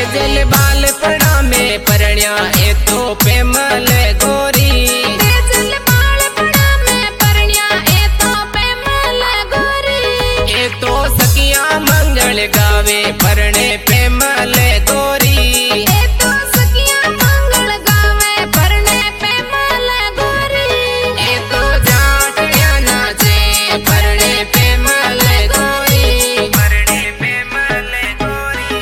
तेजल बाल पड़ा में परण्या ए तो पेमल गोरी। तेजल बाल पड़ा में परण्या ए तो पेमल गोरी। ए तो सखिया मंगल गावे परणे पेमल गोरी। ए तो सखिया मंगल गावे परणे पेमल गोरी। ए तो जाटिया नाचे परणे पेमल गोरी। परणे पेमल गोरी।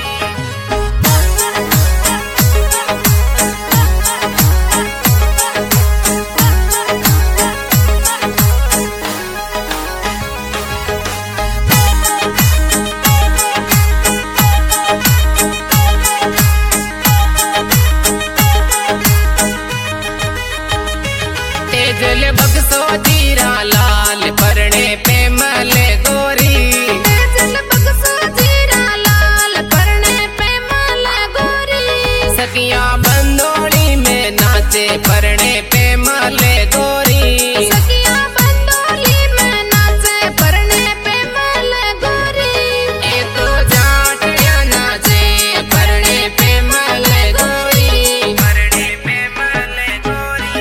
तेजल बक्सो जीरा लाल परणे पेमल गोरी। तेजल बक्सो जीरा लाल परणे पेमल गोरी। सखिया बंदोड़ी में नाचे परणे पेमल गोरी। सखिया बंदोली में नाचे परणे पेमल गोरी। ए तो जाटिया नाचे परणे पेमल गोरी। परणे पेमल गोरी।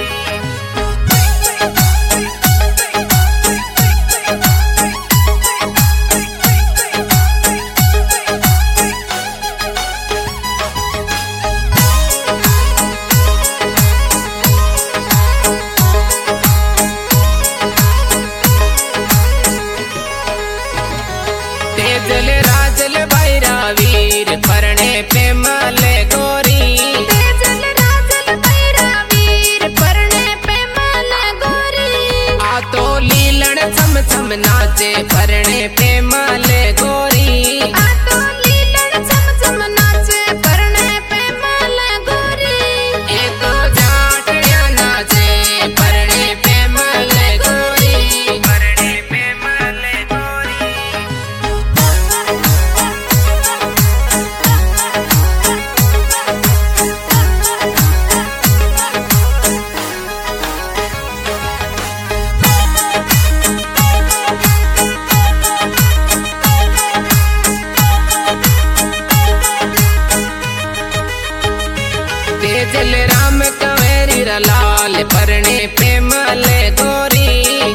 तेजल राजल भैरा वीर परणे पेमल गोरी। तेजल राजल भैरा वीर परणे पेमल गोरी। आ तो लीलन छम छम नाचे परणे पेमल गोरी। आ तो लीलन छम छम नाचे परणे पेमल गोरी। ए तो जाटिया नाचे परणे पेमल गोरी। परणे पेमल गोरी। तेजल राम कंवरी लाल परणे पेमल गोरी।